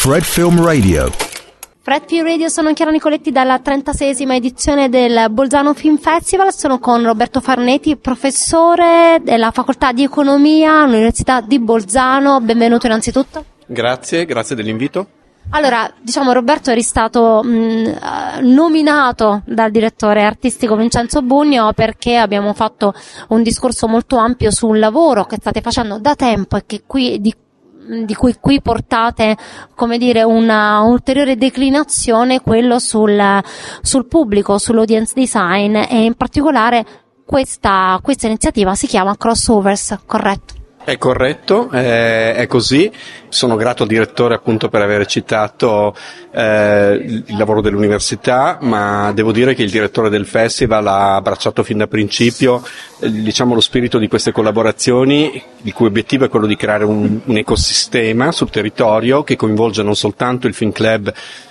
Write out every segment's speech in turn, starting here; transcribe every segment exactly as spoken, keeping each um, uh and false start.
Fred Film Radio. Fred Film Radio, sono Chiara Nicoletti dalla trentaseiesima edizione del Bolzano Film Festival. Sono con Roberto Farneti, professore della Facoltà di Economia all'Università di Bolzano. Benvenuto innanzitutto. Grazie, grazie dell'invito. Allora, diciamo, Roberto, eri stato mh, nominato dal direttore artistico Vincenzo Bugno perché abbiamo fatto un discorso molto ampio su un lavoro che state facendo da tempo e che qui di di cui qui portate, come dire, una ulteriore declinazione, quello sul sul pubblico, sull'audience design, e in particolare questa questa iniziativa si chiama Crossovers, corretto? È corretto, è, è così. Sono grato al direttore appunto per aver citato eh, il lavoro dell'università, ma devo dire che il direttore del festival ha abbracciato fin da principio eh, diciamo lo spirito di queste collaborazioni, il cui obiettivo è quello di creare un, un ecosistema sul territorio che coinvolge non soltanto il Film Club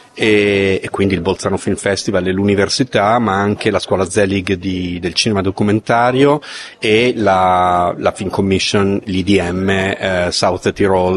E, e quindi il Bolzano Film Festival e l'università, ma anche la scuola Zelig di, del cinema documentario e la, la Film Commission, l'I D M, eh, South Tyrol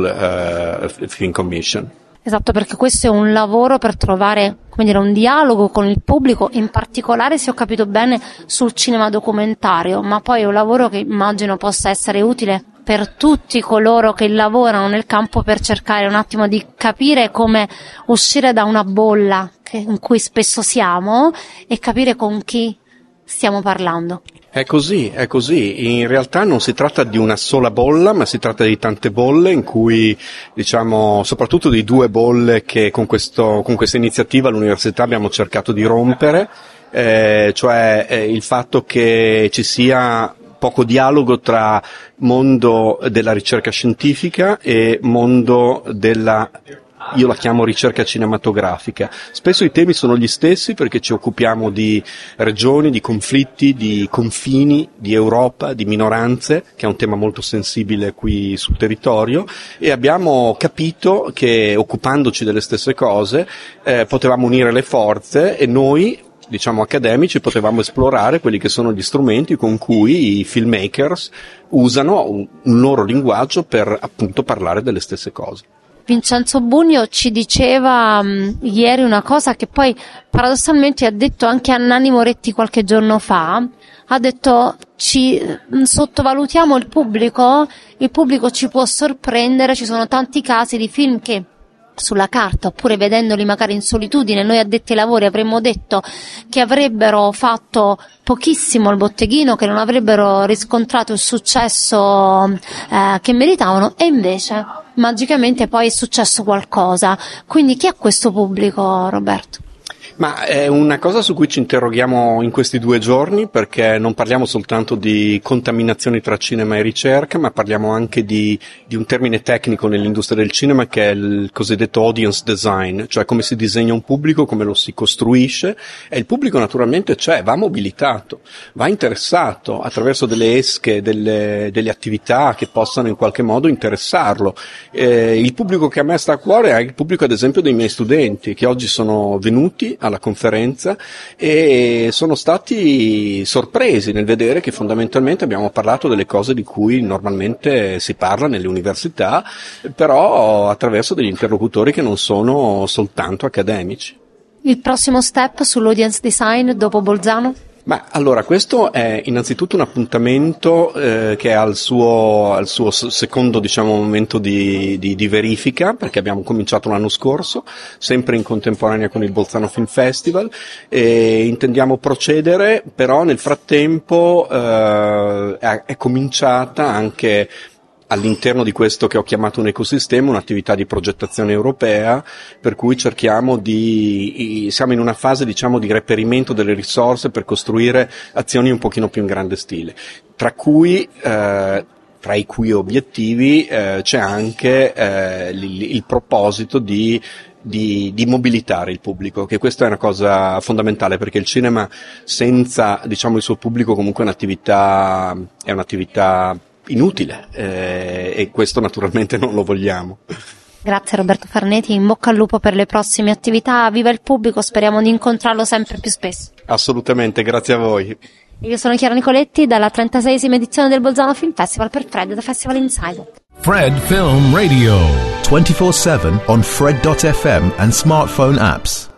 eh, Film Commission. Esatto, perché questo è un lavoro per trovare, come dire, un dialogo con il pubblico, in particolare, se ho capito bene, sul cinema documentario, ma poi è un lavoro che immagino possa essere utile per tutti coloro che lavorano nel campo, per cercare un attimo di capire come uscire da una bolla che, in cui spesso siamo, e capire con chi stiamo parlando. È così, è così. In realtà non si tratta di una sola bolla, ma si tratta di tante bolle in cui, diciamo, soprattutto di due bolle che con questo, con questa iniziativa all'università abbiamo cercato di rompere, eh, cioè eh, il fatto che ci sia poco dialogo tra mondo della ricerca scientifica e mondo della, io la chiamo ricerca cinematografica. Spesso i temi sono gli stessi perché ci occupiamo di regioni, di conflitti, di confini, di Europa, di minoranze, che è un tema molto sensibile qui sul territorio, e abbiamo capito che occupandoci delle stesse cose eh, potevamo unire le forze, e noi, diciamo accademici, potevamo esplorare quelli che sono gli strumenti con cui i filmmakers usano un, un loro linguaggio per appunto parlare delle stesse cose. Vincenzo Bugno ci diceva mh, ieri una cosa che poi paradossalmente ha detto anche a Nanni Moretti qualche giorno fa. Ha detto: ci mh, sottovalutiamo il pubblico, il pubblico ci può sorprendere, ci sono tanti casi di film che sulla carta, oppure vedendoli magari in solitudine, noi addetti ai lavori avremmo detto che avrebbero fatto pochissimo il botteghino, che non avrebbero riscontrato il successo eh, che meritavano, e invece magicamente poi è successo qualcosa. Quindi chi è questo pubblico, Roberto? Ma è una cosa su cui ci interroghiamo in questi due giorni, perché non parliamo soltanto di contaminazioni tra cinema e ricerca, ma parliamo anche di, di un termine tecnico nell'industria del cinema che è il cosiddetto audience design, cioè come si disegna un pubblico, come lo si costruisce, e il pubblico naturalmente c'è, va mobilitato, va interessato attraverso delle esche, delle, delle attività che possano in qualche modo interessarlo. Eh, il pubblico che a me sta a cuore è il pubblico, ad esempio, dei miei studenti, che oggi sono venuti alla conferenza e sono stati sorpresi nel vedere che fondamentalmente abbiamo parlato delle cose di cui normalmente si parla nelle università, però attraverso degli interlocutori che non sono soltanto accademici. Il prossimo step sull'audience design dopo Bolzano? Ma allora, questo è innanzitutto un appuntamento eh, che è al suo, al suo secondo, diciamo, momento di, di, di verifica, perché abbiamo cominciato l'anno scorso, sempre in contemporanea con il Bolzano Film Festival, e intendiamo procedere, però nel frattempo eh, è, è cominciata anche all'interno di questo che ho chiamato un ecosistema, un'attività di progettazione europea, per cui cerchiamo di, siamo in una fase, diciamo, di reperimento delle risorse per costruire azioni un pochino più in grande stile, tra cui eh, tra i cui obiettivi eh, c'è anche eh, il, il proposito di Di, di mobilitare il pubblico, che questa è una cosa fondamentale, perché il cinema senza, diciamo, il suo pubblico comunque è un'attività, è un'attività inutile, eh, e questo naturalmente non lo vogliamo. Grazie Roberto Farneti, in bocca al lupo per le prossime attività, viva il pubblico, speriamo di incontrarlo sempre più spesso. Assolutamente, grazie a voi. Io sono Chiara Nicoletti dalla trentaseiesima edizione del Bolzano Film Festival per Fred da Festival Insider. Fred Film Radio. twenty-four seven on Fred dot f m and smartphone apps.